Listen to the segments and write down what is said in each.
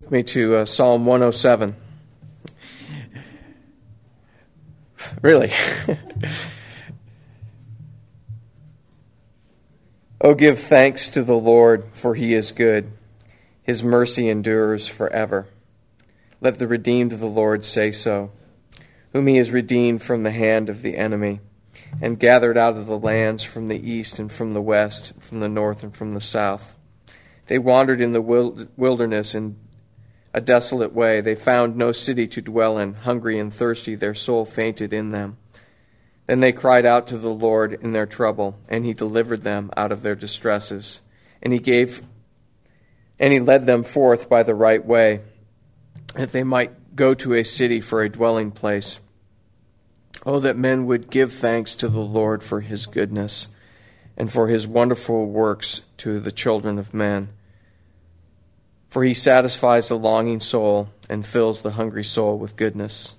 Me to Psalm 107. Really? Oh, give thanks to the Lord, for he is good. His mercy endures forever. Let the redeemed of the Lord say so, whom he has redeemed from the hand of the enemy, and gathered out of the lands from the east and from the west, from the north and from the south. They wandered in the wilderness in a desolate way. They found no city to dwell in. Hungry and thirsty, their soul fainted in them. Then they cried out to the Lord in their trouble, and he delivered them out of their distresses. And he led them forth by the right way, that they might go to a city for a dwelling place. Oh, that men would give thanks to the Lord for his goodness, and for his wonderful works to the children of men. For he satisfies the longing soul and fills the hungry soul with goodness.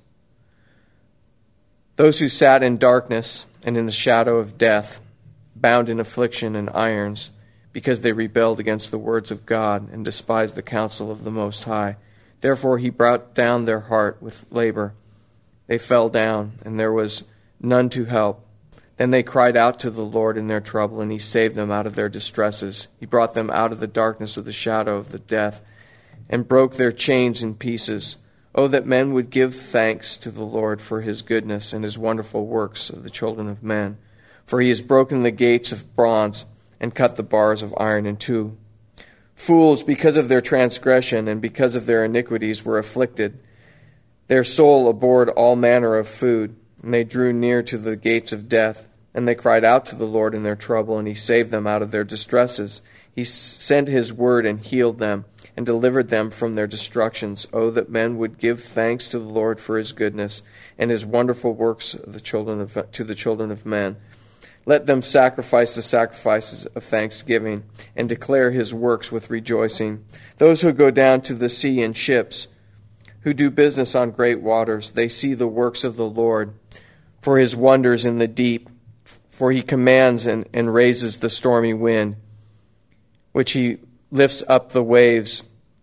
Those who sat in darkness and in the shadow of death, bound in affliction and irons, because they rebelled against the words of God and despised the counsel of the Most High. Therefore he brought down their heart with labor. They fell down, and there was none to help. Then they cried out to the Lord in their trouble, and he saved them out of their distresses. He brought them out of the darkness of the shadow of the death, and broke their chains in pieces. Oh, that men would give thanks to the Lord for his goodness and his wonderful works of the children of men. For he has broken the gates of bronze and cut the bars of iron in two. Fools, because of their transgression and because of their iniquities, were afflicted. Their soul abhorred all manner of food, and they drew near to the gates of death. And they cried out to the Lord in their trouble, and he saved them out of their distresses. He sent his word and healed them, and delivered them from their destructions. Oh, that men would give thanks to the Lord for his goodness, and his wonderful works to the children of men. Let them sacrifice the sacrifices of thanksgiving, and declare his works with rejoicing. Those who go down to the sea in ships, who do business on great waters, they see the works of the Lord, for his wonders in the deep. For he commands and raises the stormy wind, which he lifts up the waves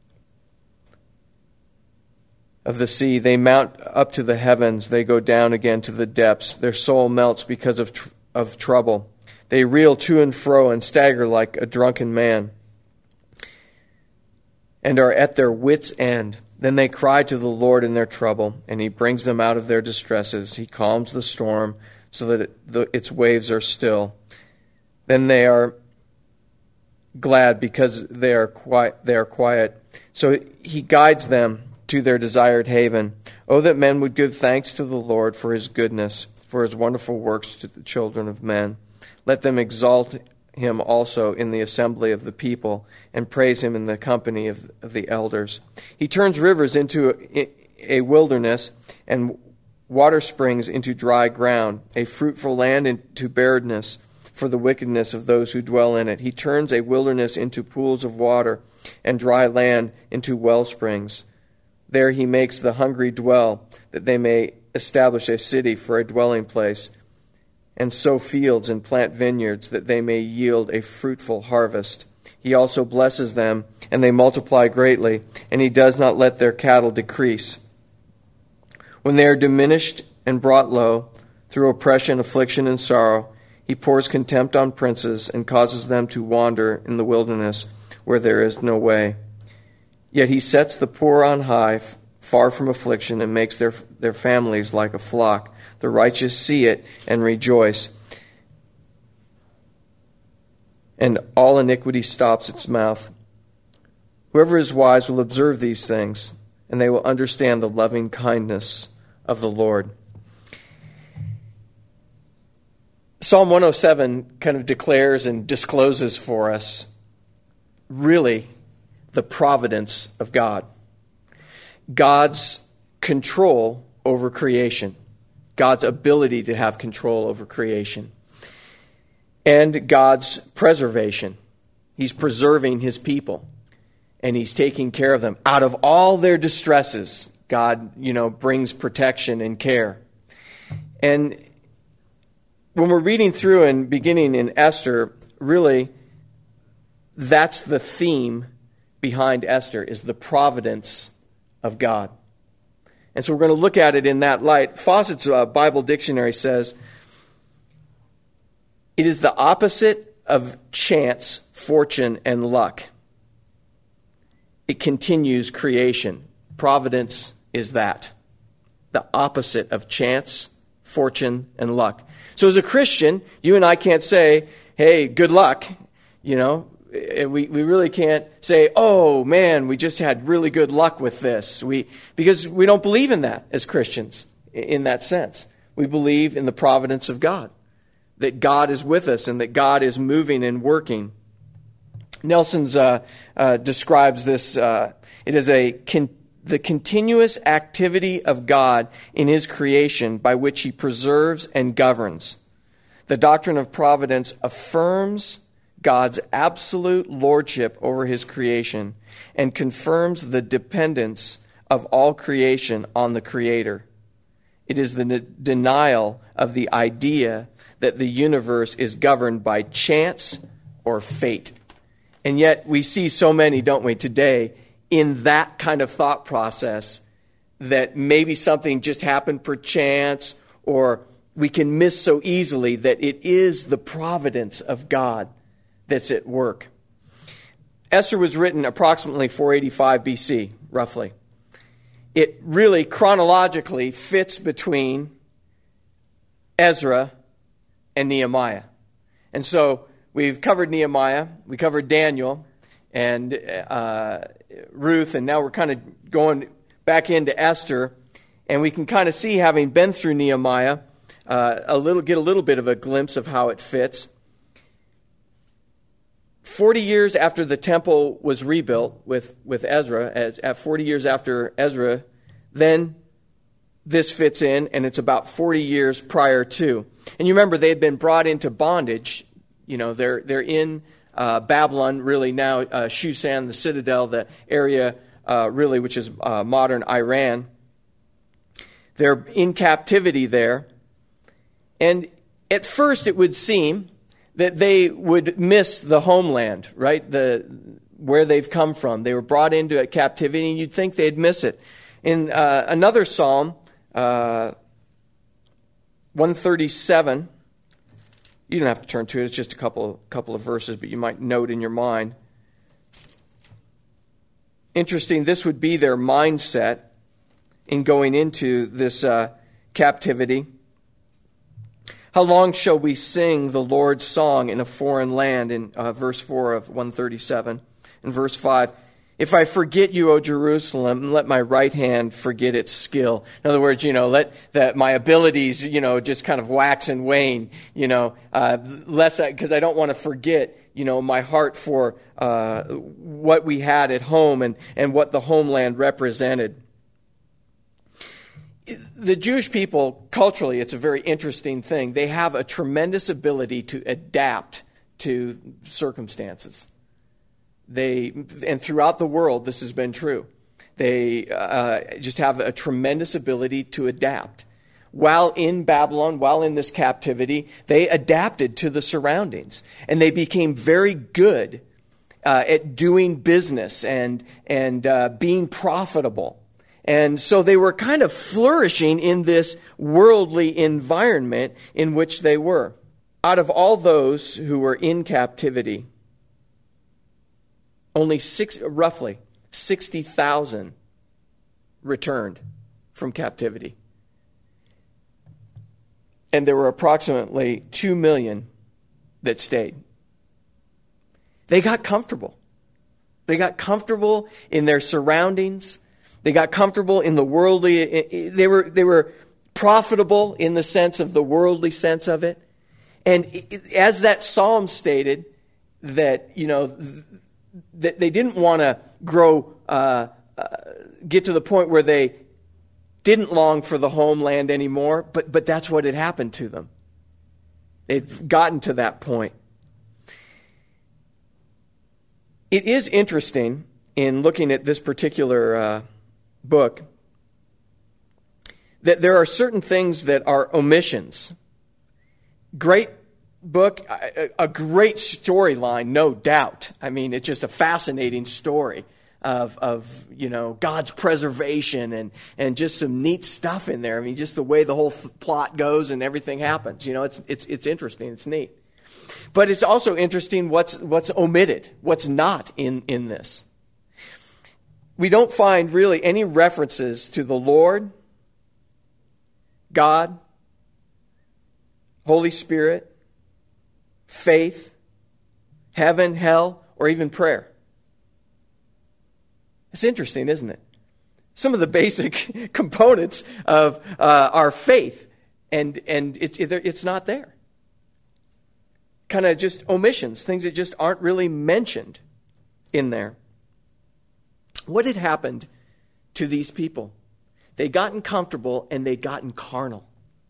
of the sea. They mount up to the heavens. They go down again to the depths. Their soul melts because of trouble. They reel to and fro and stagger like a drunken man, and are at their wits' end. Then they cry to the Lord in their trouble, and he brings them out of their distresses. He calms the storm so that its waves are still. Then they are glad because they are quiet. So he guides them to their desired haven. Oh, that men would give thanks to the Lord for his goodness, for his wonderful works to the children of men. Let them exalt him also in the assembly of the people, and praise him in the company of the elders. He turns rivers into a wilderness, and water springs into dry ground, a fruitful land into barrenness for the wickedness of those who dwell in it. He turns a wilderness into pools of water, and dry land into well springs. There he makes the hungry dwell, that they may establish a city for a dwelling place, and sow fields and plant vineyards, that they may yield a fruitful harvest. He also blesses them, and they multiply greatly, and he does not let their cattle decrease. When they are diminished and brought low, through oppression, affliction, and sorrow, he pours contempt on princes, and causes them to wander in the wilderness, where there is no way. Yet he sets the poor on high, far from affliction, and makes their families like a flock. The righteous see it and rejoice, and all iniquity stops its mouth. Whoever is wise will observe these things, and they will understand the loving kindness of the Lord. Psalm 107 kind of declares and discloses for us really the providence of God. God's control over creation. God's ability to have control over creation. And God's preservation. He's preserving his people. And he's taking care of them. Out of all their distresses, God, brings protection and care. And when we're reading through and beginning in Esther, really, that's the theme behind Esther is the providence of God. And so we're going to look at it in that light. Fawcett's Bible Dictionary says, it is the opposite of chance, fortune, and luck. It continues creation. Providence is that. The opposite of chance, fortune, and luck. So as a Christian, you and I can't say, hey, good luck. You know, we really can't say, oh man, we just had really good luck with this. Because we don't believe in that as Christians in that sense. We believe in the providence of God, that God is with us and that God is moving and working. Nelson's describes this, it is the continuous activity of God in His creation by which He preserves and governs. The doctrine of providence affirms God's absolute lordship over His creation and confirms the dependence of all creation on the Creator. It is the denial of the idea that the universe is governed by chance or fate. And yet we see so many, don't we, today in that kind of thought process that maybe something just happened per chance, or we can miss so easily that it is the providence of God that's at work. Esther was written approximately 485 BC, roughly. It really chronologically fits between Ezra and Nehemiah. And so we've covered Nehemiah, we covered Daniel and Ruth, and now we're kind of going back into Esther, and we can kind of see, having been through Nehemiah, get a little bit of a glimpse of how it fits. 40 years after the temple was rebuilt with Ezra, at 40 years after Ezra, then this fits in, and it's about 40 years prior to. And you remember, they had been brought into bondage. You know, they're in Babylon, really now, Shushan, the citadel, the area really, which is modern Iran. They're in captivity there. And at first it would seem that they would miss the homeland, right? Where they've come from. They were brought into a captivity, and you'd think they'd miss it. In another psalm, 137, you don't have to turn to it, it's just a couple of verses, but you might note in your mind. Interesting, this would be their mindset in going into this captivity. How long shall we sing the Lord's song in a foreign land? In verse 4 of 137. In verse 5, if I forget you, O Jerusalem, let my right hand forget its skill. In other words, let my abilities, just kind of wax and wane, less, because I don't want to forget, my heart for what we had at home and what the homeland represented. The Jewish people, culturally, it's a very interesting thing. They have a tremendous ability to adapt to circumstances. And throughout the world, this has been true. They just have a tremendous ability to adapt. While in Babylon, while in this captivity, they adapted to the surroundings. And they became very good at doing business and being profitable. And so they were kind of flourishing in this worldly environment in which they were. Out of all those who were in captivity, only roughly 60,000 returned from captivity. And there were approximately 2 million that stayed. They got comfortable. They got comfortable in their surroundings. They got comfortable in the worldly. They were profitable in the sense of the worldly sense of it. And as that psalm stated, that that they didn't want to grow, get to the point where they didn't long for the homeland anymore. But that's what had happened to them. They'd gotten to that point. It is interesting in looking at this particular book that there are certain things that are omissions. Great book, a great storyline, no doubt. I mean, it's just a fascinating story. of God's preservation and just some neat stuff in there. I mean, just the way the whole plot goes and everything happens. It's interesting. It's neat. But it's also interesting what's omitted, what's not in this. We don't find really any references to the Lord, God, Holy Spirit, faith, heaven, hell, or even prayer. It's interesting, isn't it? Some of the basic components of our faith, and it's not there. Kind of just omissions, things that just aren't really mentioned in there. What had happened to these people? They'd gotten comfortable and they'd gotten carnal.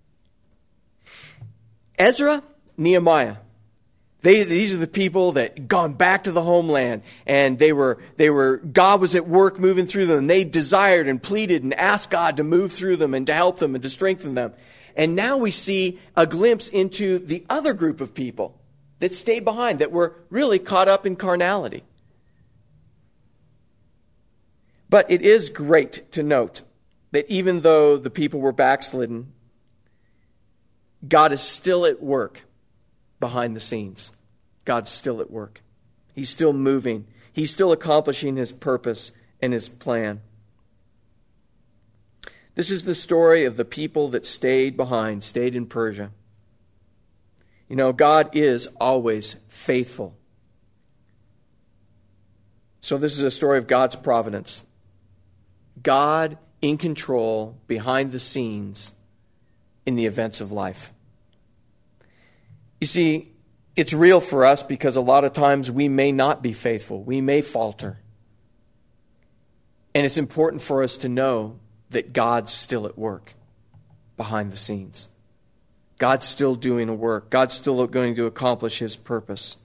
Ezra, Nehemiah, these are the people that had gone back to the homeland, and God was at work moving through them, and they desired and pleaded and asked God to move through them and to help them and to strengthen them. And now we see a glimpse into the other group of people that stayed behind, that were really caught up in carnality. But it is great to note that even though the people were backslidden, God is still at work behind the scenes. God's still at work. He's still moving. He's still accomplishing His purpose and His plan. This is the story of the people that stayed behind, stayed in Persia. God is always faithful. So this is a story of God's providence. God in control, behind the scenes, in the events of life. You see, it's real for us because a lot of times we may not be faithful. We may falter. And it's important for us to know that God's still at work behind the scenes. God's still doing a work. God's still going to accomplish His purpose.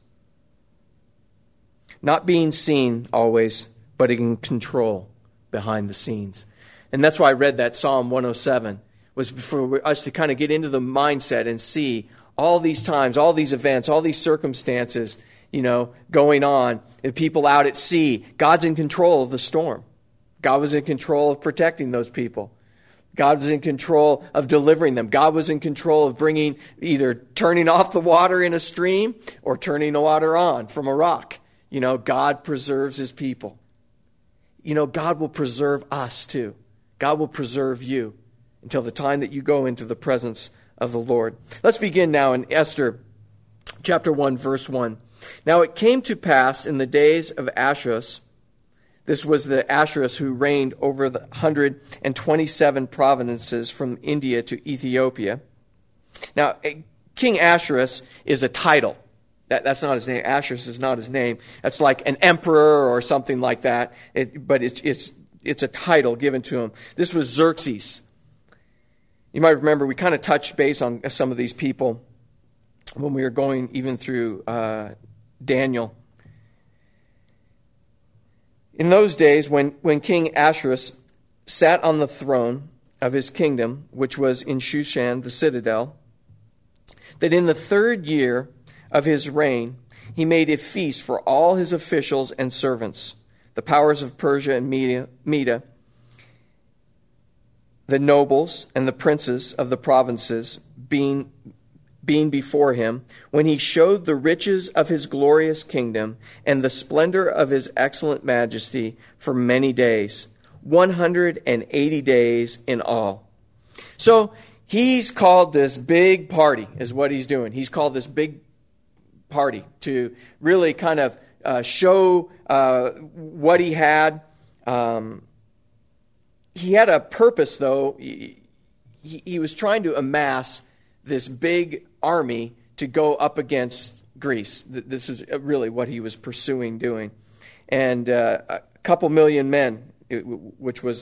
Not being seen always, but in control behind the scenes. And that's why I read that Psalm 107, was for us to kind of get into the mindset and see all these times, all these events, all these circumstances, going on, and people out at sea. God's in control of the storm. God was in control of protecting those people. God was in control of delivering them. God was in control of either turning off the water in a stream or turning the water on from a rock. God preserves His people. God will preserve us too. God will preserve you until the time that you go into the presence of the Lord. Let's begin now in Esther chapter 1, verse 1. Now it came to pass in the days of Ahasuerus, this was the Ahasuerus who reigned over the 127 provinces from India to Ethiopia. Now, King Ahasuerus is a title. That's not his name. Ahasuerus is not his name. That's like an emperor or something like that. But it's a title given to him. This was Xerxes. You might remember we kind of touched base on some of these people when we were going even through Daniel. In those days, when King Ahasuerus sat on the throne of his kingdom, which was in Shushan, the citadel, that in the 3rd year of his reign, he made a feast for all his officials and servants, the powers of Persia and Media, the nobles and the princes of the provinces being before him, when he showed the riches of his glorious kingdom and the splendor of his excellent majesty for many days, 180 days in all. So he's called this big party, is what he's doing. He's called this big party to really kind of show what he had. He had a purpose, though. He was trying to amass this big army to go up against Greece. This is really what he was pursuing doing. And a couple million men, which was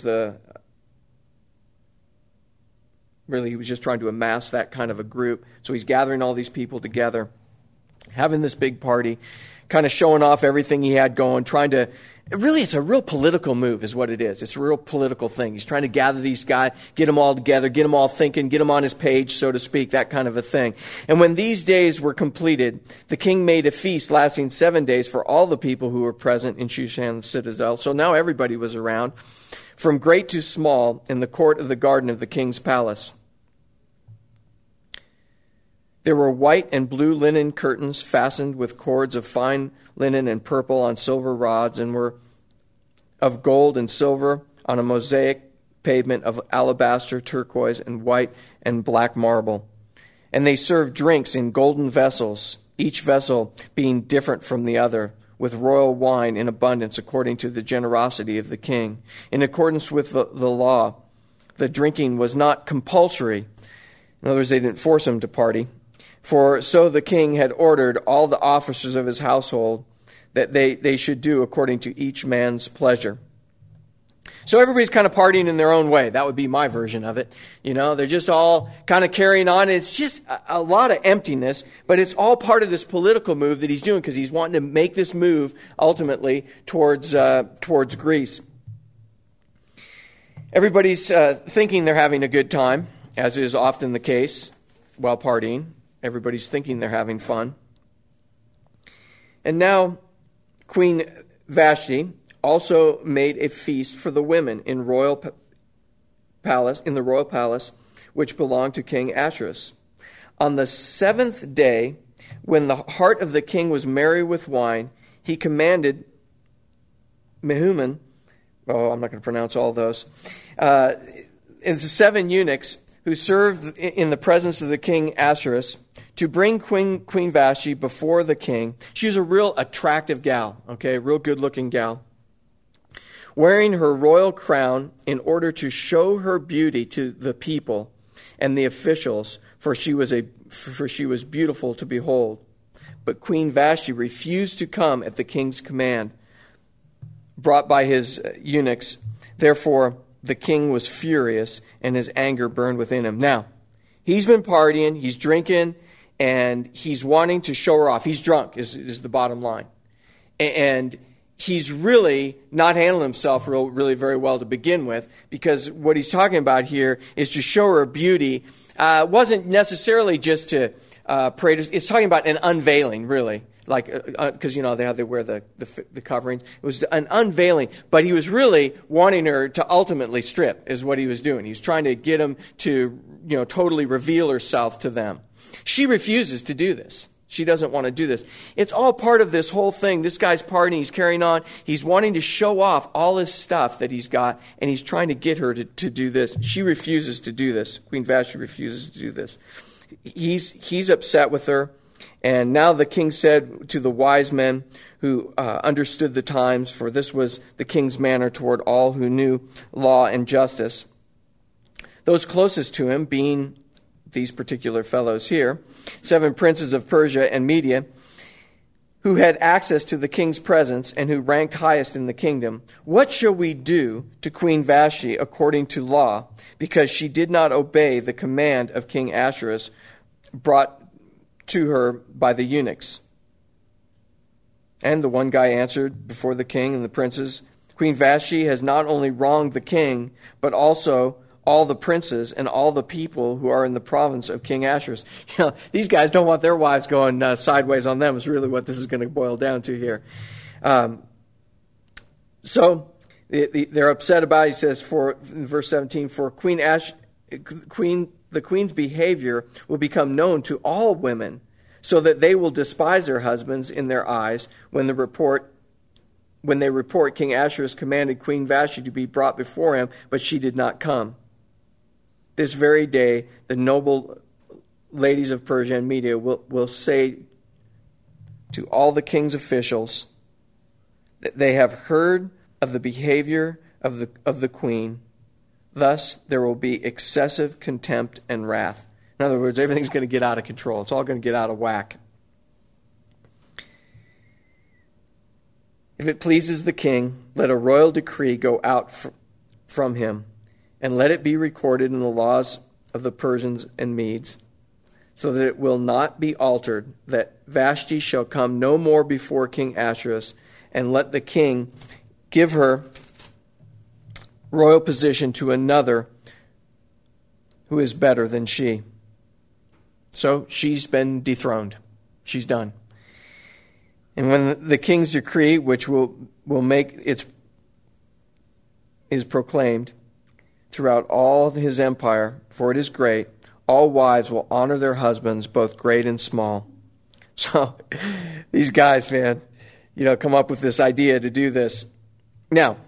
really he was just trying to amass that kind of a group. So he's gathering all these people together, having this big party, kind of showing off everything he had going, trying to Really, it's a real political move is what it is. It's a real political thing. He's trying to gather these guys, get them all together, get them all thinking, get them on his page, so to speak, that kind of a thing. And when these days were completed, the king made a feast lasting 7 days for all the people who were present in Shushan the citadel. So now everybody was around, from great to small, in the court of the garden of the king's palace. There were white and blue linen curtains fastened with cords of fine linen and purple on silver rods, and were of gold and silver on a mosaic pavement of alabaster, turquoise, and white and black marble. And they served drinks in golden vessels, each vessel being different from the other, with royal wine in abundance according to the generosity of the king. In accordance with the law, the drinking was not compulsory. In other words, they didn't force him to party. For so the king had ordered all the officers of his household that they should do according to each man's pleasure. So everybody's kind of partying in their own way. That would be my version of it. You know, they're just all kind of carrying on. It's just a lot of emptiness, but it's all part of this political move that he's doing because he's wanting to make this move ultimately towards Greece. Everybody's thinking they're having a good time, as is often the case while partying. Everybody's thinking they're having fun. And now Queen Vashti also made a feast for the women in the royal palace, which belonged to King Ahasuerus. On the 7th day, when the heart of the king was merry with wine, he commanded Mehuman, I'm not going to pronounce all those, and the 7 eunuchs who served in the presence of the king Ahasuerus, to bring Queen Vashti before the king. She was a real attractive gal, okay, real good-looking gal, wearing her royal crown in order to show her beauty to the people and the officials, for she was beautiful to behold. But Queen Vashti refused to come at the king's command, brought by his eunuchs. Therefore, the king was furious, and his anger burned within him. Now, he's been partying, he's drinking, and he's wanting to show her off. He's drunk, is the bottom line. And he's really not handling himself really very well to begin with, because what he's talking about here is to show her beauty. Wasn't necessarily just to pray. It's talking about an unveiling, really. Like, because, they wear the covering. It was an unveiling, but he was really wanting her to ultimately strip, is what he was doing. He's trying to get him to, totally reveal herself to them. She refuses to do this. She doesn't want to do this. It's all part of this whole thing. This guy's partying, he's carrying on. He's wanting to show off all his stuff that he's got, and he's trying to get her to do this. She refuses to do this. Queen Vashti refuses to do this. He's upset with her. And now the king said to the wise men who understood the times, for this was the king's manner toward all who knew law and justice, those closest to him being these particular fellows here, 7 princes of Persia and Media, who had access to the king's presence and who ranked highest in the kingdom. What shall we do to Queen Vashti according to law, because she did not obey the command of King Ahasuerus brought to her by the eunuchs? And the one guy answered before the king and the princes, Queen Vashti has not only wronged the king, but also all the princes and all the people who are in the province of King Ahasuerus. These guys don't want their wives going sideways on them, is really what this is going to boil down to here. So they're upset about it. He says, in verse 17, for the queen's behavior will become known to all women, so that they will despise their husbands in their eyes when they report King Ahasuerus commanded Queen Vashti to be brought before him, but she did not come. This very day, the noble ladies of Persia and Media will say to all the king's officials that they have heard of the behavior of the queen. Thus, there will be excessive contempt and wrath. In other words, everything's going to get out of control. It's all going to get out of whack. If it pleases the king, let a royal decree go out from him, and let it be recorded in the laws of the Persians and Medes, so that it will not be altered, that Vashti shall come no more before King Ahasuerus, and let the king give her royal position to another who is better than she. So she's been dethroned. She's done. And when the king's decree, which will make is proclaimed throughout all his empire, for it is great, all wives will honor their husbands, both great and small. So these guys, man, come up with this idea to do this. Now,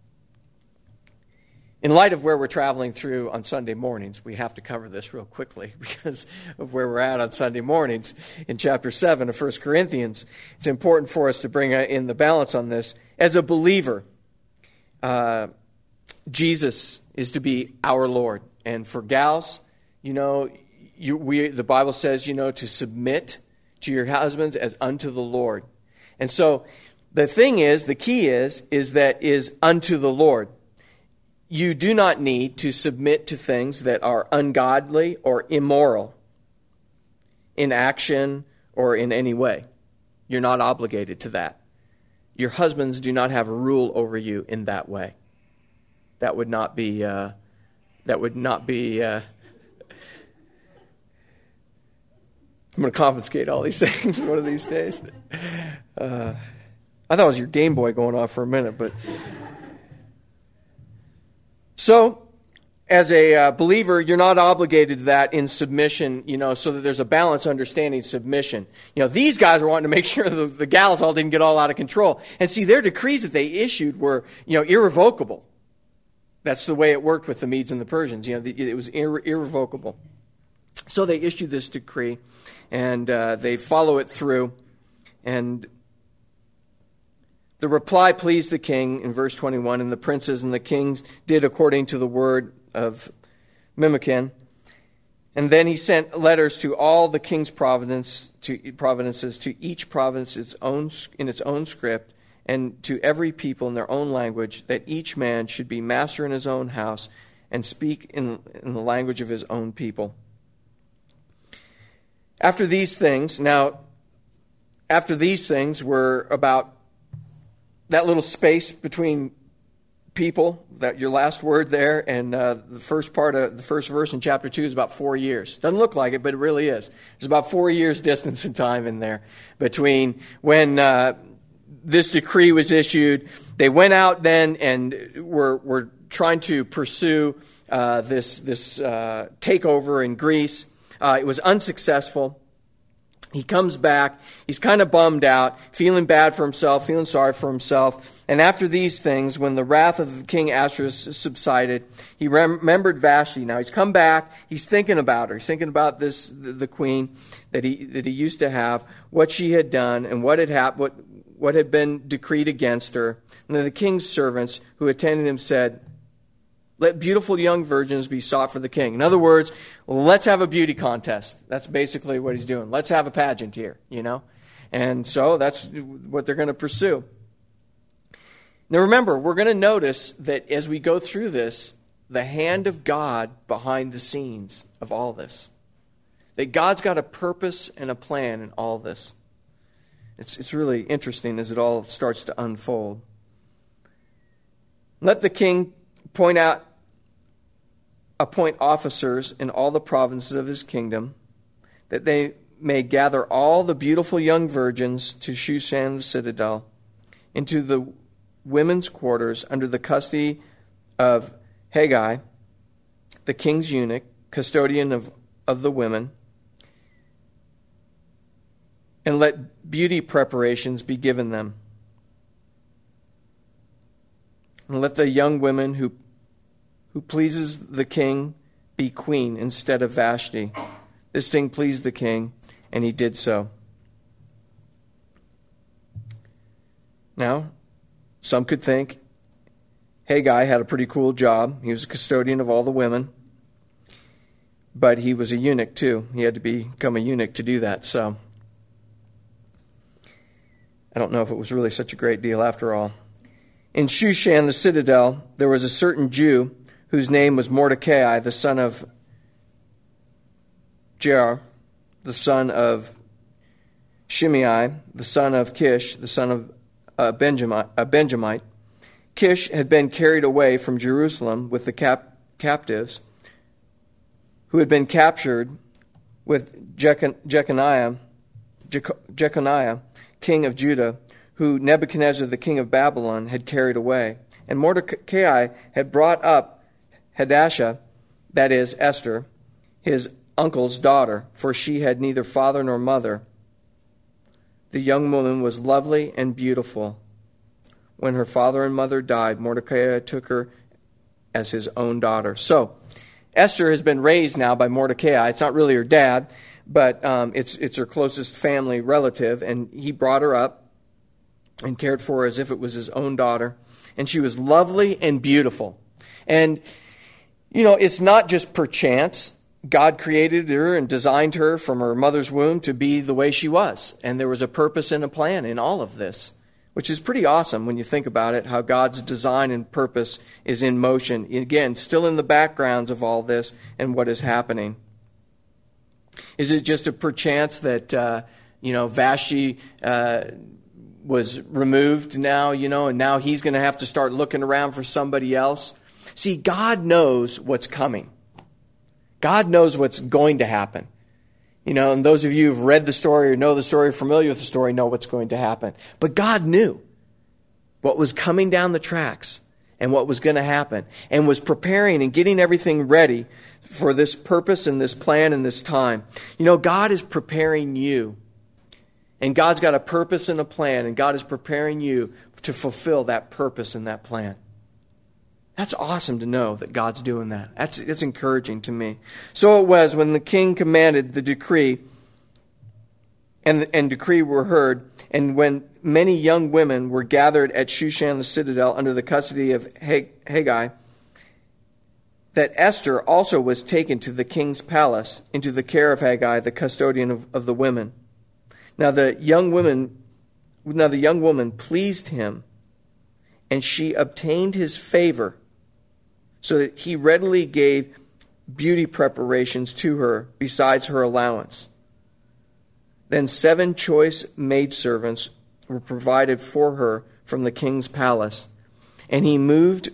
in light of where we're traveling through on Sunday mornings, we have to cover this real quickly because of where we're at on Sunday mornings. In chapter 7 of 1 Corinthians, it's important for us to bring in the balance on this. As a believer, Jesus is to be our Lord. And for gals, the Bible says, to submit to your husbands as unto the Lord. And so the key is that is unto the Lord. You do not need to submit to things that are ungodly or immoral in action or in any way. You're not obligated to that. Your husbands do not have a rule over you in that way. That would not be. I'm going to confiscate all these things one of these days. I thought it was your Game Boy going off for a minute, but. So, as a believer, you're not obligated to that in submission, so that there's a balanced understanding of submission. These guys are wanting to make sure the gals all didn't get all out of control. And see, their decrees that they issued were, irrevocable. That's the way it worked with the Medes and the Persians. It was irrevocable. So they issued this decree, and they follow it through. And the reply pleased the king in verse 21, and the princes and the kings did according to the word of Memucan. And then he sent letters to all the king's provinces, to each province in its own script, and to every people in their own language, that each man should be master in his own house and speak in the language of his own people. After these things were about that little space between people, that your last word there, and the first part of the first verse in chapter 2 is about 4 years. Doesn't look like it, but it really is. There's about 4 years distance in time in there between when this decree was issued. They went out then and were trying to pursue this takeover in Greece. It was unsuccessful. He comes back. He's kind of bummed out, feeling bad for himself, feeling sorry for himself. And after these things, when the wrath of King Ahasuerus subsided, he remembered Vashti. Now he's come back. He's thinking about her. He's thinking about the queen that he used to have, what she had done, and what had happened, what had been decreed against her. And then the king's servants who attended him said, "Let beautiful young virgins be sought for the king." In other words, let's have a beauty contest. That's basically what he's doing. Let's have a pageant here, And so that's what they're going to pursue. Now remember, we're going to notice that as we go through this, the hand of God behind the scenes of all this. That God's got a purpose and a plan in all this. It's really interesting as it all starts to unfold. Let the king appoint officers in all the provinces of his kingdom, that they may gather all the beautiful young virgins to Shushan the citadel, into the women's quarters under the custody of Haggai, the king's eunuch, custodian of the women, and let beauty preparations be given them. And let the young women who pleases the king be queen instead of Vashti. This thing pleased the king, and he did so. Now, some could think Haggai had a pretty cool job. He was a custodian of all the women. But he was a eunuch too. He had to become a eunuch to do that. So I don't know if it was really such a great deal after all. In Shushan, the citadel, there was a certain Jew whose name was Mordecai, the son of Jair, the son of Shimei, the son of Kish, the son of Benjamite, Kish had been carried away from Jerusalem with the captives who had been captured with Jeconiah, king of Judah, who Nebuchadnezzar, the king of Babylon, had carried away. And Mordecai had brought up Hadassah, that is, Esther, his uncle's daughter, for she had neither father nor mother. The young woman was lovely and beautiful. When her father and mother died, Mordecai took her as his own daughter. So, Esther has been raised now by Mordecai. It's not really her dad, but it's her closest family relative, and he brought her up and cared for her as if it was his own daughter. And she was lovely and beautiful. And, it's not just perchance. God created her and designed her from her mother's womb to be the way she was. And there was a purpose and a plan in all of this, which is pretty awesome when you think about it, how God's design and purpose is in motion. Again, still in the backgrounds of all this and what is happening. Is it just a perchance that, Vashti was removed now, and now he's going to have to start looking around for somebody else? See, God knows what's coming. God knows what's going to happen. And those of you who've read the story or know the story, familiar with the story, know what's going to happen. But God knew what was coming down the tracks and what was going to happen, and was preparing and getting everything ready for this purpose and this plan and this time. God is preparing you. And God's got a purpose and a plan, and God is preparing you to fulfill that purpose and that plan. That's awesome to know that God's doing that. It's encouraging to me. So it was when the king commanded the decree, and decree were heard, and when many young women were gathered at Shushan the citadel under the custody of Haggai, that Esther also was taken to the king's palace into the care of Haggai, the custodian of the women. Now the young woman pleased him, and she obtained his favor, so that he readily gave beauty preparations to her besides her allowance. Then 7 choice maidservants were provided for her from the king's palace, and he moved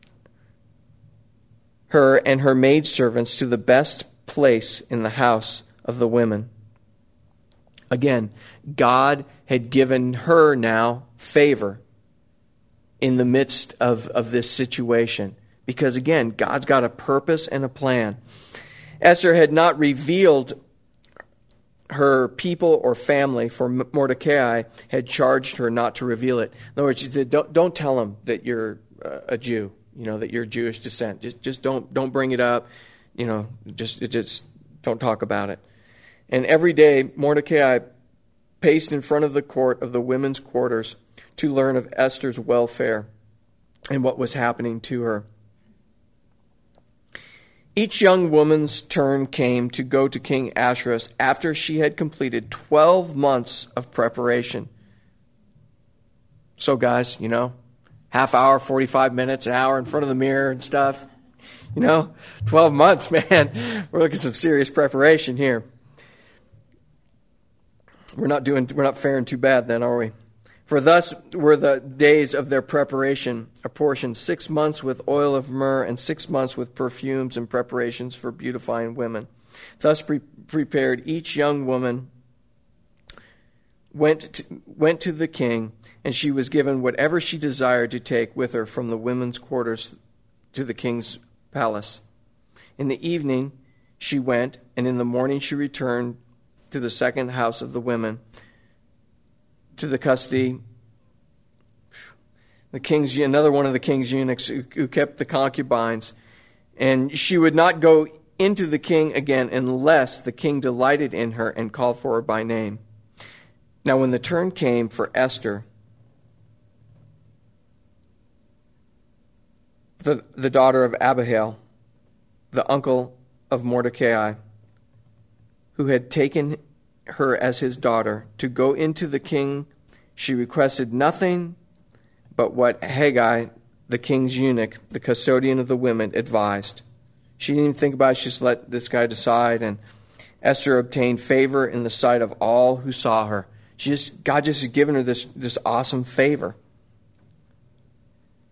her and her maidservants to the best place in the house of the women. Again, God had given her now favor in the midst of this situation. Because again, God's got a purpose and a plan. Esther had not revealed her people or family, for Mordecai had charged her not to reveal it. In other words, she said, don't tell them that you're a Jew, that you're Jewish descent. Just don't bring it up. Just don't talk about it. And every day, Mordecai paced in front of the court of the women's quarters to learn of Esther's welfare and what was happening to her. Each young woman's turn came to go to King Ahasuerus after she had completed 12 months of preparation. So guys, half hour, 45 minutes, an hour in front of the mirror and stuff. 12 months, man. We're looking at some serious preparation here. We're not faring too bad then, are we? For thus were the days of their preparation apportioned 6 months with oil of myrrh and 6 months with perfumes and preparations for beautifying women. Thus prepared, each young woman went to the king, and she was given whatever she desired to take with her from the women's quarters to the king's palace. In the evening she went, and in the morning she returned to the second house of the women, to the custody, another one of the king's eunuchs who kept the concubines, and she would not go into the king again unless the king delighted in her and called for her by name. Now when the turn came for Esther, the daughter of Abihail, the uncle of Mordecai, who had taken her as his daughter, to go into the king, she requested nothing but what Haggai, the king's eunuch, the custodian of the women, advised. She didn't even think about it. She just let this guy decide, and Esther obtained favor in the sight of all who saw her. God just had given her this awesome favor.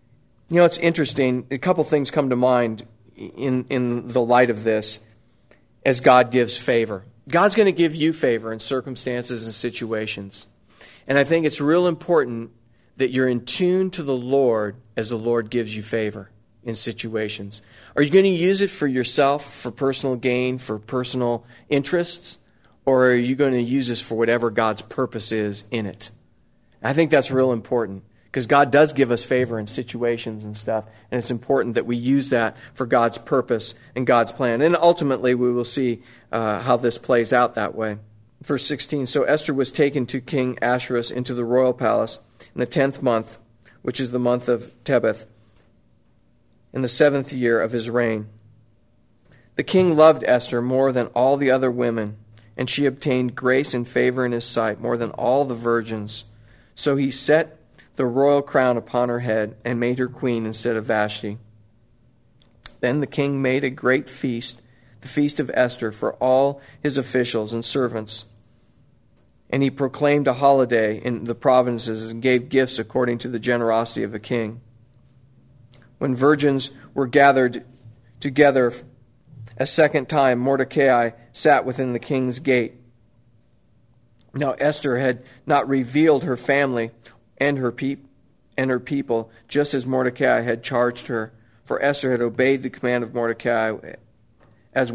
You know, it's interesting. A couple things come to mind in the light of this as God gives favor. God's going to give you favor in circumstances and situations. And I think it's real important that you're in tune to the Lord as the Lord gives you favor in situations. Are you going to use it for yourself, for personal gain, for personal interests? Or are you going to use this for whatever God's purpose is in it? I think that's real important. Because God does give us favor in situations and stuff. And it's important that we use that for God's purpose and God's plan. And ultimately, we will see how this plays out that way. Verse 16, so Esther was taken to King Ahasuerus into the royal palace in the 10th month, which is the month of Tebeth, in the 7th year of his reign. The king loved Esther more than all the other women, and she obtained grace and favor in his sight more than all the virgins. So he set the royal crown upon her head and made her queen instead of Vashti. Then the king made a great feast, the feast of Esther, for all his officials and servants. And he proclaimed a holiday in the provinces and gave gifts according to the generosity of the king. When virgins were gathered together a second time, Mordecai sat within the king's gate. Now Esther had not revealed her family and her people, just as Mordecai had charged her. For Esther had obeyed the command of Mordecai as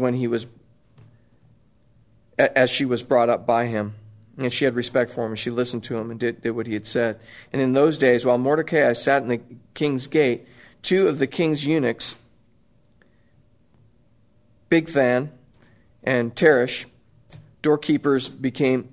she was brought up by him. And she had respect for him, and she listened to him and did what he had said. And in those days, while Mordecai sat in the king's gate, two of the king's eunuchs, Bigthan and Teresh, doorkeepers became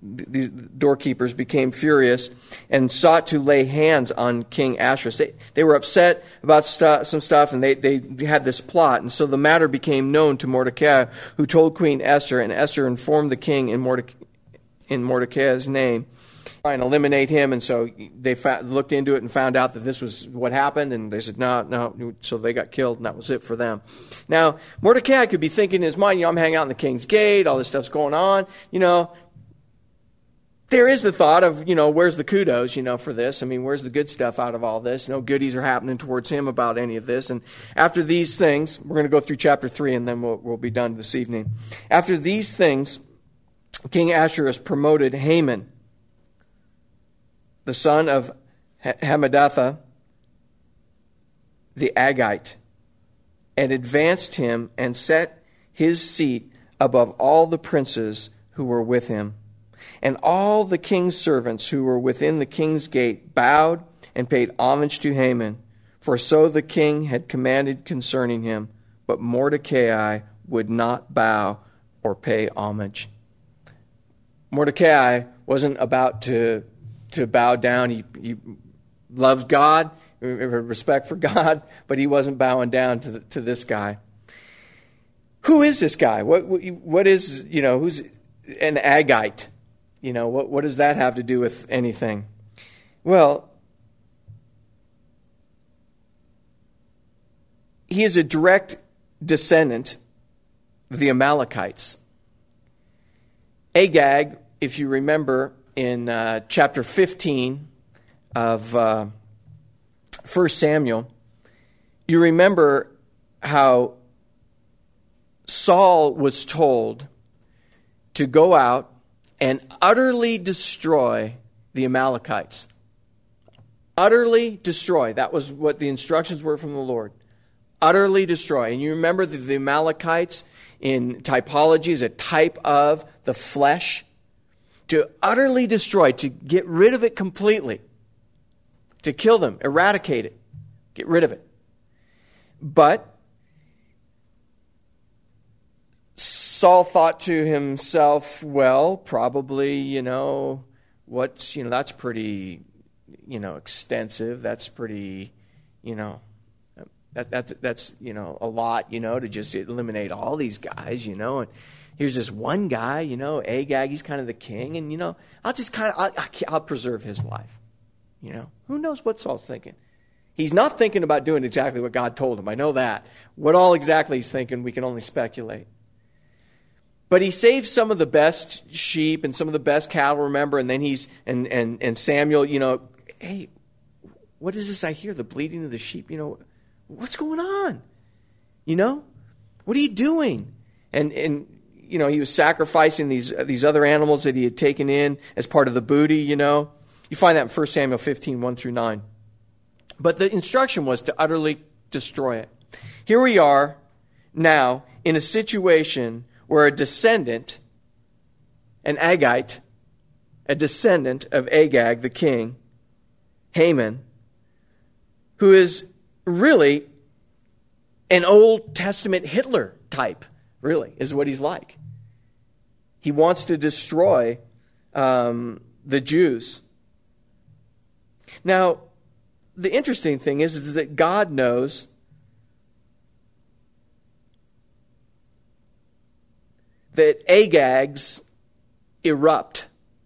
furious and sought to lay hands on King Ahasuerus. They were upset about some stuff, and they had this plot. And so the matter became known to Mordecai, who told Queen Esther, and Esther informed the king in Mordecai's name, trying to eliminate him. And so they looked into it and found out that this was what happened, and they said, no. So they got killed, and that was it for them. Now, Mordecai could be thinking in his mind, I'm hanging out in the king's gate, all this stuff's going on, There is the thought of, where's the kudos, for this? I mean, where's the good stuff out of all this? No goodies are happening towards him about any of this. And after these things, we're going to go through chapter 3, and then we'll be done this evening. After these things, King Ahasuerus promoted Haman, the son of Hammedatha, the Agite, and advanced him and set his seat above all the princes who were with him. And all the king's servants who were within the king's gate bowed and paid homage to Haman, for so the king had commanded concerning him. But Mordecai would not bow or pay homage. Mordecai wasn't about to bow down. He loves God, respect for God, but he wasn't bowing down to this guy. Who is this guy? What is, who's an Agite? What does that have to do with anything? Well, he is a direct descendant of the Amalekites. Agag, if you remember in chapter 15 of 1 Samuel, you remember how Saul was told to go out and utterly destroy the Amalekites. Utterly destroy. That was what the instructions were from the Lord. Utterly destroy. And you remember that the Amalekites in typology is a type of the flesh. To utterly destroy, to get rid of it completely. To kill them, eradicate it, get rid of it. But Saul thought to himself, well, probably, that's pretty, extensive. That's pretty, that's a lot, to just eliminate all these guys, and here's this one guy, Agag, he's kind of the king, and, I'll preserve his life. Who knows what Saul's thinking? He's not thinking about doing exactly what God told him. I know that. What all exactly he's thinking, we can only speculate. But he saves some of the best sheep and some of the best cattle, remember, and then and Samuel, hey, what is this I hear? The bleating of the sheep? What's going on? What are you doing? And he was sacrificing these other animals that he had taken in as part of the booty, You find that in 1 Samuel 15, 1 through 9. But the instruction was to utterly destroy it. Here we are now in a situation where a descendant, an Agite, a descendant of Agag, the king, Haman, who is really an Old Testament Hitler type, really, is what he's like. He wants to destroy the Jews. Now, the interesting thing is that God knows that Agags erupt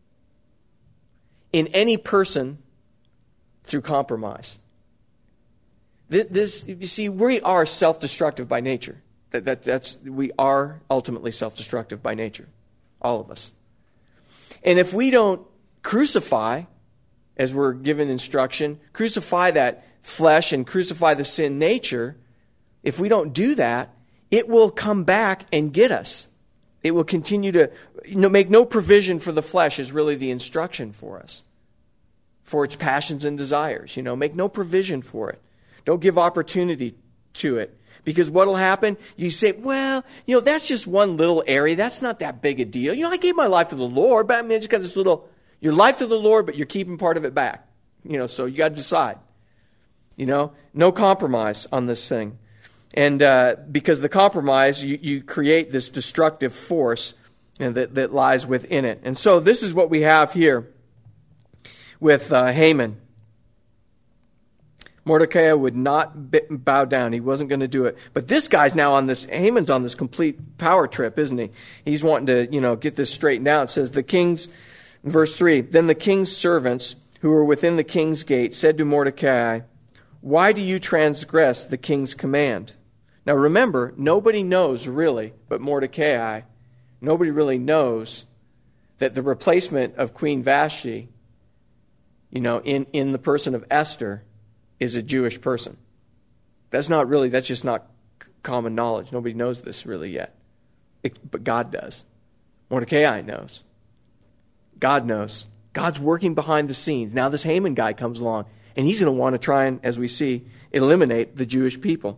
in any person through compromise. This, you see, we are self-destructive by nature. We are ultimately self-destructive by nature, all of us. And if we don't crucify, as we're given instruction, crucify that flesh and crucify the sin nature, if we don't do that, it will come back and get us. It will continue to make no provision for the flesh is really the instruction for us, for its passions and desires. Make no provision for it. Don't give opportunity to it. Because what will happen? You say, well, that's just one little area. That's not that big a deal. I gave my life to the Lord, but I just got this little, your life to the Lord, but you're keeping part of it back. So you got to decide. No compromise on this thing. And because the compromise, you create this destructive force that lies within it. And so this is what we have here with Haman. Mordecai would not bow down. He wasn't going to do it. But this guy's now Haman's on this complete power trip, isn't he? He's wanting to, get this straightened out. It says the king's, verse 3, then the king's servants who were within the king's gate said to Mordecai, why do you transgress the king's command? Now remember, nobody knows really, but Mordecai, nobody really knows that the replacement of Queen Vashti, in the person of Esther, is a Jewish person. That's just not common knowledge. Nobody knows this really yet. But God does. Mordecai knows. God knows. God's working behind the scenes. Now this Haman guy comes along, and he's going to want to try and, as we see, eliminate the Jewish people.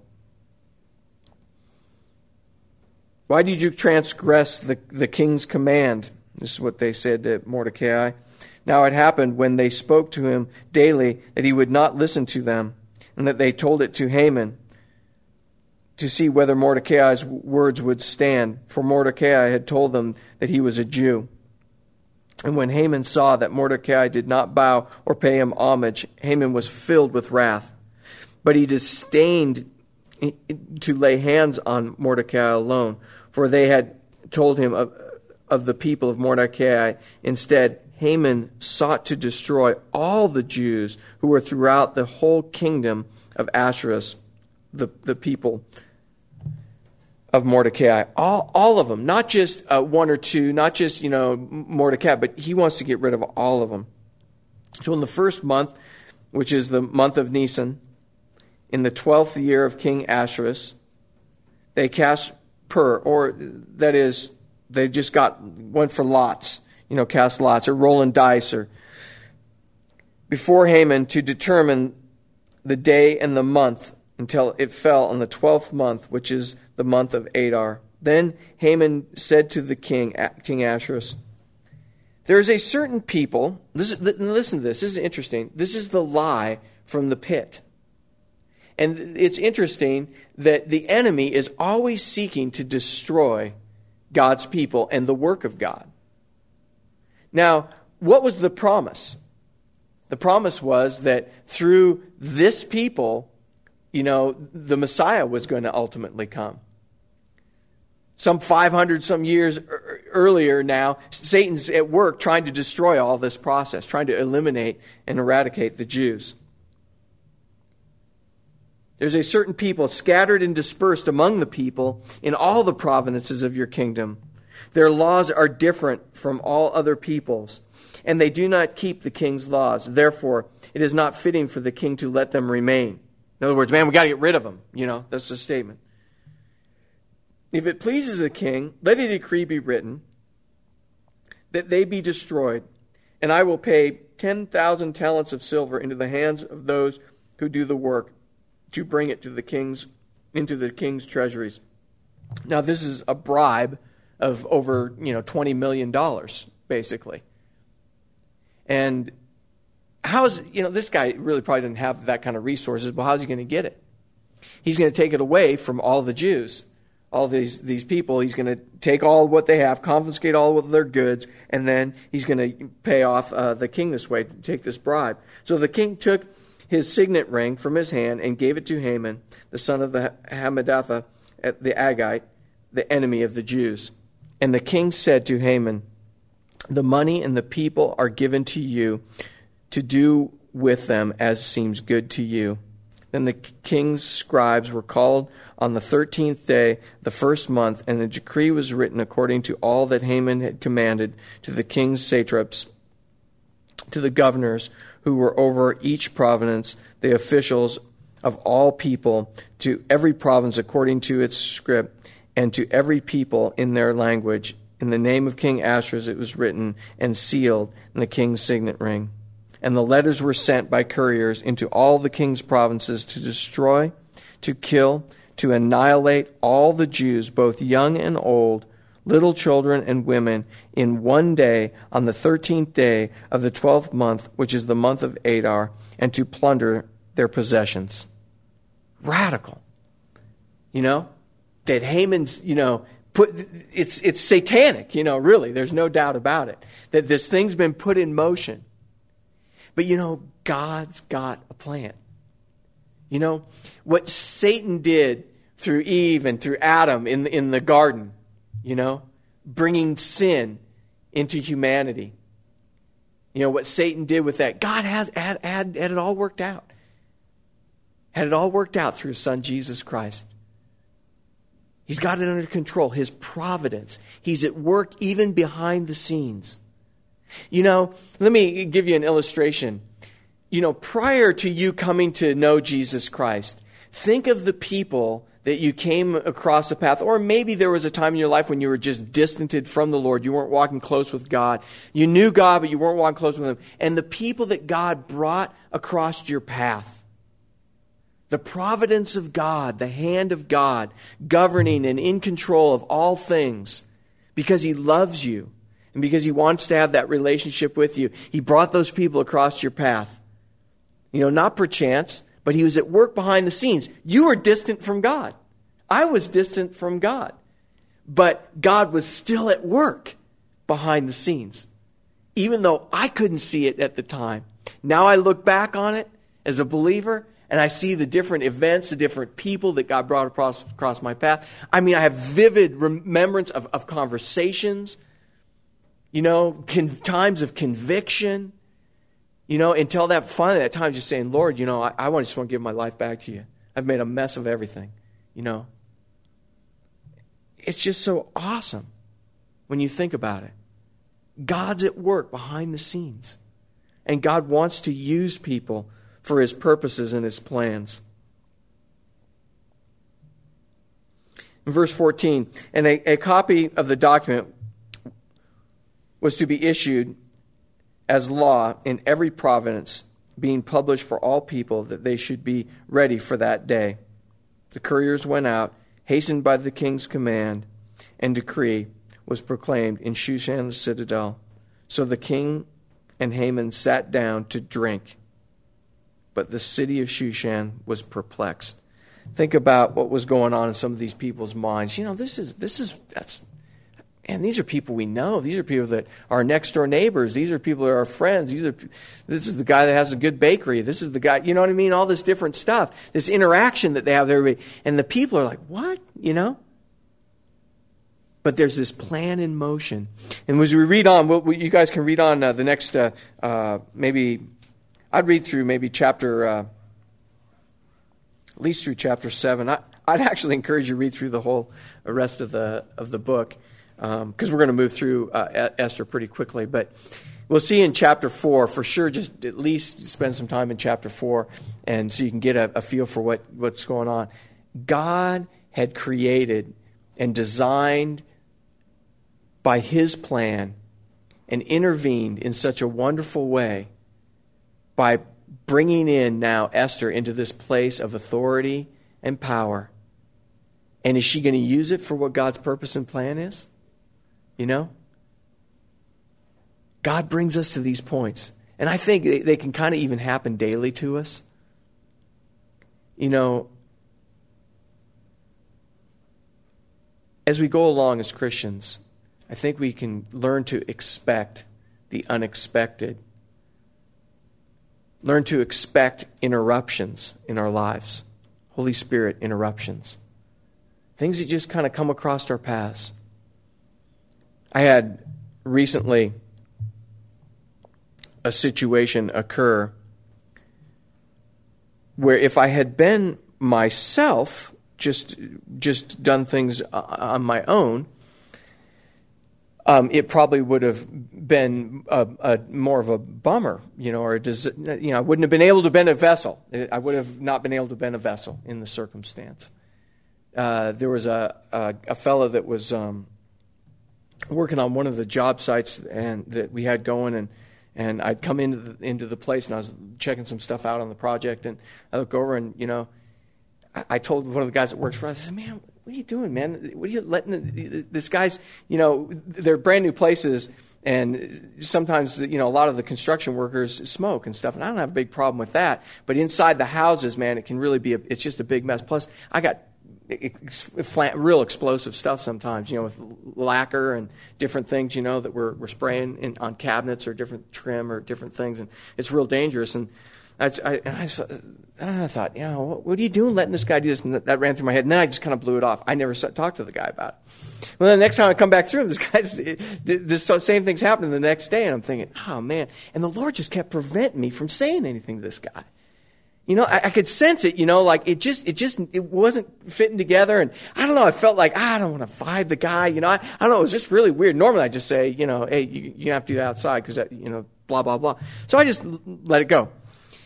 Why did you transgress the king's command? This is what they said to Mordecai. Now it happened when they spoke to him daily that he would not listen to them, and that they told it to Haman to see whether Mordecai's words would stand. For Mordecai had told them that he was a Jew. And when Haman saw that Mordecai did not bow or pay him homage, Haman was filled with wrath. But he disdained to lay hands on Mordecai alone, for they had told him of the people of Mordecai. Instead, Haman sought to destroy all the Jews who were throughout the whole kingdom of Ahasuerus, the people of Mordecai. All of them, not just one or two, not just, Mordecai, but he wants to get rid of all of them. So in the first month, which is the month of Nisan, in the 12th year of King Ahasuerus, they cast pur, or that is, they just went for lots. Cast lots or rolling dice or before Haman to determine the day and the month until it fell on the 12th month, which is the month of Adar. Then Haman said to the King Ahasuerus, there is a certain people, listen to this is interesting. This is the lie from the pit. And it's interesting that the enemy is always seeking to destroy God's people and the work of God. Now, what was the promise? The promise was that through this people, the Messiah was going to ultimately come. Some 500 some years earlier now, Satan's at work trying to destroy all this process, trying to eliminate and eradicate the Jews. There's a certain people scattered and dispersed among the people in all the provinces of your kingdom. Their laws are different from all other peoples, and they do not keep the king's laws. Therefore, it is not fitting for the king to let them remain. In other words, man, we got to get rid of them. That's the statement. If it pleases the king, let a decree be written that they be destroyed, and I will pay 10,000 talents of silver into the hands of those who do the work to bring it into the king's treasuries. Now, this is a bribe of over, $20 million, basically. And this guy really probably didn't have that kind of resources, but how's he going to get it? He's going to take it away from all the Jews, all these people. He's going to take all what they have, confiscate all of their goods, and then he's going to pay off the king this way, to take this bribe. So the king took his signet ring from his hand and gave it to Haman, the son of the Hammedatha, the Agagite, the enemy of the Jews. And the king said to Haman, the money and the people are given to you to do with them as seems good to you. Then the king's scribes were called on the 13th day, the first month, and a decree was written according to all that Haman had commanded to the king's satraps, to the governors who were over each province, the officials of all people, to every province according to its script, and to every people in their language. In the name of King Ahasuerus it was written and sealed in the king's signet ring. And the letters were sent by couriers into all the king's provinces to destroy, to kill, to annihilate all the Jews, both young and old, little children and women, in one day, on the 13th day of the 12th month, which is the month of Adar, and to plunder their possessions. Radical. That Haman's, it's satanic, really. There's no doubt about it. That this thing's been put in motion. But God's got a plan. What Satan did through Eve and through Adam in the garden, bringing sin into humanity. What Satan did with that. God had it all worked out. Had it all worked out through His Son, Jesus Christ. He's got it under control. His providence. He's at work even behind the scenes. Let me give you an illustration. Prior to you coming to know Jesus Christ, think of the people that you came across the path, or maybe there was a time in your life when you were just distanced from the Lord. You weren't walking close with God. You knew God, but you weren't walking close with Him. And the people that God brought across your path. The providence of God, the hand of God, governing and in control of all things, because He loves you and because He wants to have that relationship with you. He brought those people across your path. Not perchance, but He was at work behind the scenes. You were distant from God. I was distant from God. But God was still at work behind the scenes, even though I couldn't see it at the time. Now I look back on it as a believer, and I see the different events, the different people that God brought across my path. I have vivid remembrance of conversations, times of conviction, until that finally that time just saying, Lord, I just want to give my life back to You. I've made a mess of everything, It's just so awesome when you think about it. God's at work behind the scenes. And God wants to use people for His purposes and His plans. In verse 14, and a copy of the document was to be issued as law in every province, being published for all people, that they should be ready for that day. The couriers went out, hastened by the king's command, and decree was proclaimed in Shushan the citadel. So the king and Haman sat down to drink. But the city of Shushan was perplexed. Think about what was going on in some of these people's minds. These are people we know. These are people that are next door neighbors. These are people that are our friends. This is the guy that has a good bakery. This is the guy, you know what I mean? All this different stuff. This interaction that they have with everybody. And the people are like, what? But there's this plan in motion. And as we read on, you guys can read on the next, maybe... I'd read through maybe chapter, at least through chapter 7. I'd actually encourage you to read through the whole rest of the book, because we're going to move through Esther pretty quickly. But we'll see in chapter 4, for sure, just at least spend some time in chapter 4, and so you can get a feel for what's going on. God had created and designed by his plan and intervened in such a wonderful way by bringing in now Esther into this place of authority and power. And is she going to use it for what God's purpose and plan is? You know? God brings us to these points. And I think they can kind of even happen daily to us. You know, as we go along as Christians, I think we can learn to expect the unexpected. Learn to expect interruptions in our lives. Holy Spirit interruptions. Things that just kind of come across our paths. I had recently a situation occur where if I had been myself, just done things on my own, it probably would have been a more of a bummer, or I wouldn't have been able to bend a vessel. I would have not been able to bend a vessel in the circumstance. There was a fellow that was working on one of the job sites and that we had going, and I'd come into the place and I was checking some stuff out on the project, and I look over and I told one of the guys that works for us, I said, "Man, what are you doing, man? What are you letting this guy's, they're brand new places, and sometimes, a lot of the construction workers smoke and stuff, and I don't have a big problem with that. But inside the houses, man, it can really be, it's just a big mess. Plus, I got real explosive stuff sometimes, with lacquer and different things, that we're spraying on cabinets or different trim or different things, and it's real dangerous. And I thought, what are you doing letting this guy do this? And that ran through my head. And then I just kind of blew it off. I never talked to the guy about it. Well, the next time I come back through, this same thing's happening the next day. And I'm thinking, oh, man. And the Lord just kept preventing me from saying anything to this guy. I could sense it, like it wasn't fitting together. And I don't know, I felt like, I don't want to vibe the guy. I don't know, it was just really weird. Normally I just say, hey, you have to do that outside because, blah, blah, blah. So I just let it go.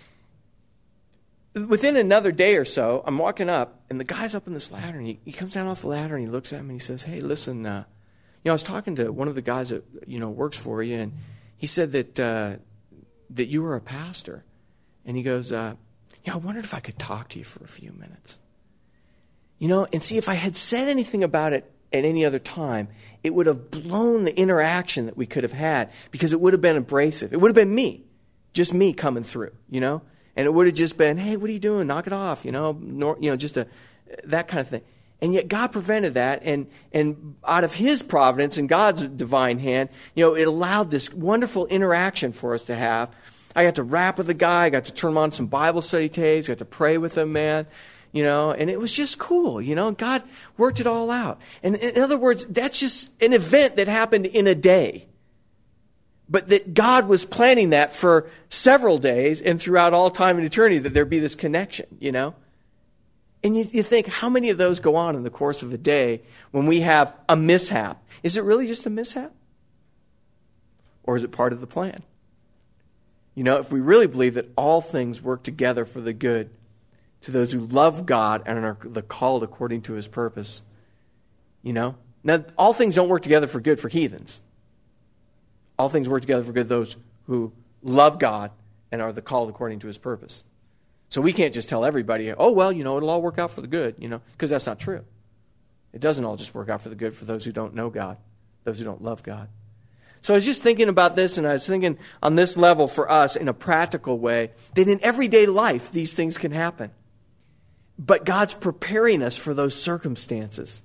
Within another day or so, I'm walking up, and the guy's up in this ladder, and he comes down off the ladder, and he looks at me, and he says, "Hey, listen, I was talking to one of the guys that works for you, and he said that you were a pastor." And he goes, I wondered if I could talk to you for a few minutes. And see, if I had said anything about it at any other time, it would have blown the interaction that we could have had, because it would have been abrasive. It would have been me, just me coming through, And it would have just been, hey, what are you doing? Knock it off, just that kind of thing. And yet God prevented that, and out of his providence and God's divine hand, it allowed this wonderful interaction for us to have. I got to rap with the guy, I got to turn him on some Bible study tapes, got to pray with him, man, and it was just cool, God worked it all out. And in other words, that's just an event that happened in a day. But that God was planning that for several days and throughout all time and eternity, that there be this connection, And you think, how many of those go on in the course of a day when we have a mishap? Is it really just a mishap? Or is it part of the plan? If we really believe that all things work together for the good to those who love God and are the called according to his purpose, Now, all things don't work together for good for heathens. All things work together for good those who love God and are the called according to his purpose. So we can't just tell everybody, oh, well, it'll all work out for the good, because that's not true. It doesn't all just work out for the good for those who don't know God, those who don't love God. So I was just thinking about this, and I was thinking on this level for us in a practical way, that in everyday life these things can happen. But God's preparing us for those circumstances,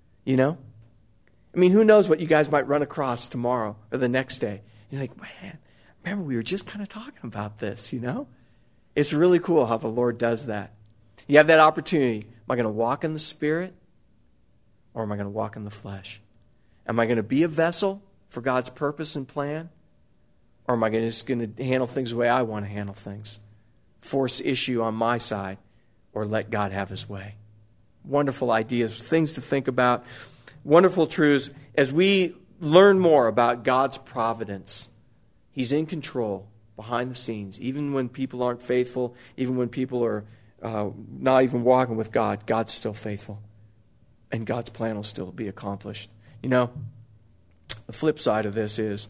I mean, who knows what you guys might run across tomorrow or the next day. And you're like, man, remember we were just kind of talking about this, It's really cool how the Lord does that. You have that opportunity. Am I going to walk in the Spirit, or am I going to walk in the flesh? Am I going to be a vessel for God's purpose and plan, or am I just going to handle things the way I want to handle things? Force issue on my side, or let God have his way? Wonderful ideas, things to think about. Wonderful truths as we learn more about God's providence He's in control behind the scenes. Even when people aren't faithful, even when people are not even walking with God, God's still faithful. And God's plan will still be accomplished. You know, the flip side of this is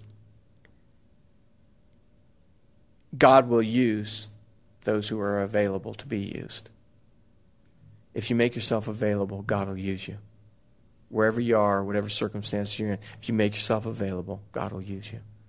God will use those who are available to be used. If you make yourself available, God will use you. Wherever you are, whatever circumstances you're in, if you make yourself available, God will use you.